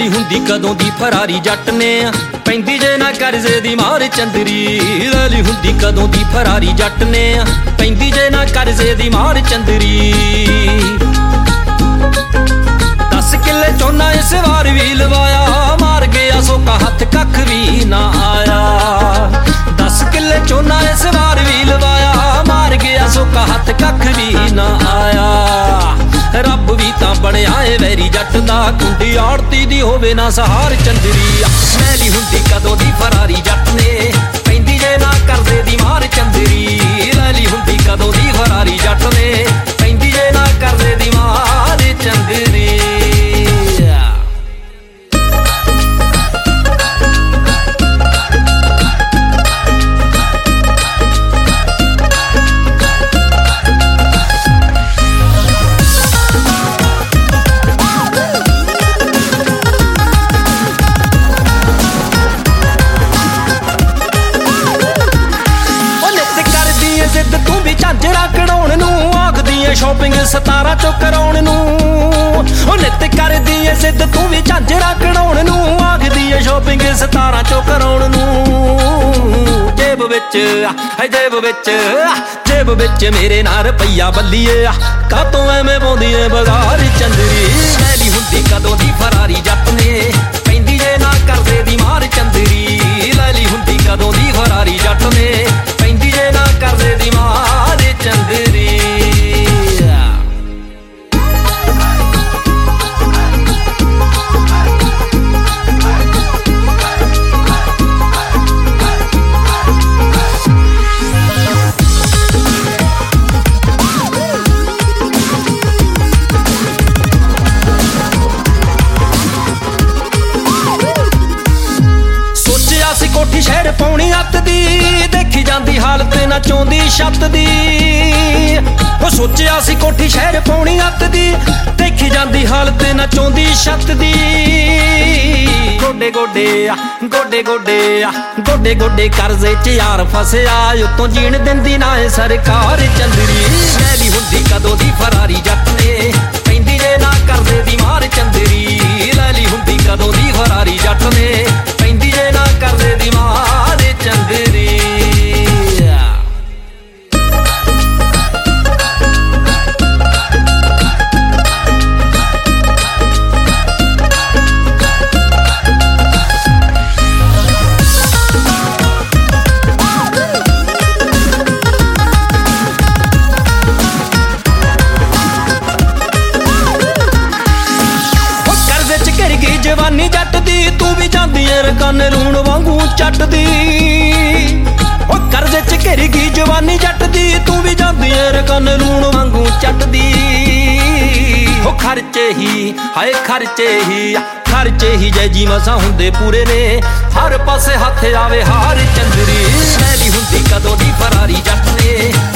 ਲਈ ਹੁੰਦੀ ਕਦੋਂ ਦੀ ਫਰਾਰੀ ਜੱਟ ਨੇ ਪੈਂਦੀ ਜੇ ਨਾ ਕਰਜ਼ੇ ਦੀ ਮਾਰ ਚੰਦਰੀ। ਲੈ ਲਈ ਹੁੰਦੀ ਕਦੋਂ ਦੀ ਫਰਾਰੀ ਜੱਟ ਨੇ ਪੈਂਦੀ ਜੇ ਨਾ ਕਰਜ਼ੇ ਦੀ ਮਾਰ ਚੰਦਰੀ। 10 ਕਿੱਲੇ ਝੋਨਾ ਇਸ ਵਾਰ ਵੀ ਲਵਾਇਆ ਮਾਰ ਗਿਆ ਸੋਕਾ ਹੱਥ ਕੱਖ ਵੀ ਨਾ ਆਇਆ। 10 ਕਿੱਲੇ ਝੋਨਾ ਇਸ ਵਾਰ ਵੀ ਲਵਾਇਆ ਮਾਰ ਗਿਆ ਸੋਕਾ ਹੱਥ ਕੱਖ ਵੀ ਨਾ ਆਇਆ। ਰੱਬ ਵੀ ਤਾਂ ਬਣਿਆ ਏ ਵੈਰੀ ਜੱਟ ਦਾ ਕੁੰਡੀ ਆੜਤੀ ਦੀ ਹੋਵੇ ਨਾ ਸਹਾਰ ਚੰਦਰੀ। ਮੈਲੀ ਹੁੰਦੀ ਕਦੋਂ ਦੀ ਫਰਾਰੀ ਜੱਟ ਨੇ ਪੈਂਦੀ ਜੇ ਨਾ ਕਰਜ਼ੇ ਦੀ ਮਾਰ ਚੰਦਰੀ। ਮੈਲੀ ਹੁੰਦੀ ਕਦੋਂ ਦੀ ਫਰਾਰੀ ਜੱਟ ਨੇ ਪੈਂਦੀ ਜੇ ਨਾ ਕਰਜ਼ੇ ਦੀ ਮਾਰ ਚੰਦਰੀ। ਤੂੰ ਵੀ ਝਾਂਜਰਾਂ ਕਢਾਉਣ ਨੂੰ ਆਖਦੀ ਏ ਸ਼ੋਪਿੰਗ 17 ਚੋਂ ਕਰਾਉਣ ਨੂੰ। ਉਹ ਨਿੱਤ ਕਰਦੀ ਏ ਜ਼ਿੱਦ ਤੂੰ ਵੀ ਝਾਂਜਰਾਂ ਕਢਾਉਣ ਨੂੰ ਆਖਦੀ ਏ ਸ਼ੋਪਿੰਗ 17 ਚੋਂ ਕਰਾਉਣ ਨੂੰ। ਜੇਬ ਵਿੱਚ ਮੇਰੇ ਨਾਲ ਰੁਪਈਆ ਬੱਲੀਏ ਕਾਤੋਂ ਐਵੇਂ ਪਾਉਂਦੀ ਏ ਬਗਾਰ ਚੰਦਰੀ। ਮੈਲੀ ਹੁੰਦੀ ਕਦੋਂ ਦੀ ਫਰਾਰੀ ਜੱਟ ਨੇ ਪੈਂਦੀ ਜੇ ਨਾ ਕਰਜ਼ੇ ਦੀ ਮਾਰ ਚੰਦਰੀ। ਲੈਲੀ ਹੁੰਦੀ ਕਦੋਂ ਦੀ ਫਰਾਰੀ ਜੱਟ ਨੇ ਪੈਂਦੀ ਜੇ ਨਾ ਕਰਜ਼ੇ ਦੀ ਮਾਰ ਚੰਦਰੀ। ਕੋਠੀ ਸ਼ਹਿਰ ਪਾਉਣੀ ਅੱਤ ਦੀ ਦੇਖੀ ਜਾਂਦੀ ਹਾਲਤ ਨਾ ਚਾਹੁੰਦੀ ਛੱਤ ਦੀ। ਉਹ ਸੋਚਿਆ ਸੀ ਕੋਠੀ ਸ਼ਹਿਰ ਪਾਉਣੀ ਅੱਤ ਦੀ ਦੇਖੀ ਜਾਂਦੀ ਹਾਲਤ ਨਾ ਚਾਹੁੰਦੀ ਛੱਤ ਦੀ। ਗੋਡੇ ਗੋਡੇ ਕਰਜ਼ੇ 'ਚ ਯਾਰ ਫਸਿਆ ਉਤੋਂ ਜੀਣ ਦਿੰਦੀ ਨਾ ਏ ਸਰਕਾਰ ਚੰਦਰੀ। ਮੈਲੀ ਹੁੰਦੀ ਕਦੋਂ ਦੀ ਫਰਾਰੀ ਜੱਟ ਨੇ ਪੈਂਦੀ ਜੇ ਨਾ ਕਰਜ਼ੇ ਦੀ ਮਾਰ ਚੰਦਰੀ। ਲੈਲੀ ਹੁੰਦੀ ਕਦੋਂ ਦੀ ਫਰਾਰੀ ਜੱਟ ਨੇ ਪੈਂਦੀ ਜੇ ਨਾ ਕਰਜ਼ੇ ਦੀ ਮਾਰ ਚੰਦਰੀ। ਜਵਾਨੀ ਜੱਟ ਦੀ ਤੂੰ ਵੀ ਜਾਂਦੀ ਏ ਰਕਨ ਲੂਣ ਵਾਂਗੂ ਚੱਟਦੀ। ਉਹ ਕਰਜ਼ੇ 'ਚ ਘਿਰ ਗਈ ਜਵਾਨੀ ਜੱਟ ਦੀ ਤੂੰ ਵੀ ਜਾਂਦੀ ਏ ਰਕਨ ਲੂਣ ਵਾਂਗੂ ਚੱਟਦੀ। ਉਹ ਖਰਚੇ ਹੀ ਜੈ ਜੀ ਮਸਾਂ ਹੁੰਦੇ ਪੂਰੇ ਨੇ ਹਰ ਪਾਸੇ ਹੱਥ ਆਵੇ ਹਾਰ ਚੰਦਰੀ। ਮੈਲੀ ਹੁੰਦੀ ਕਦੋਂ ਦੀ ਫਰਾਰੀ ਜੱਟ ਨੇ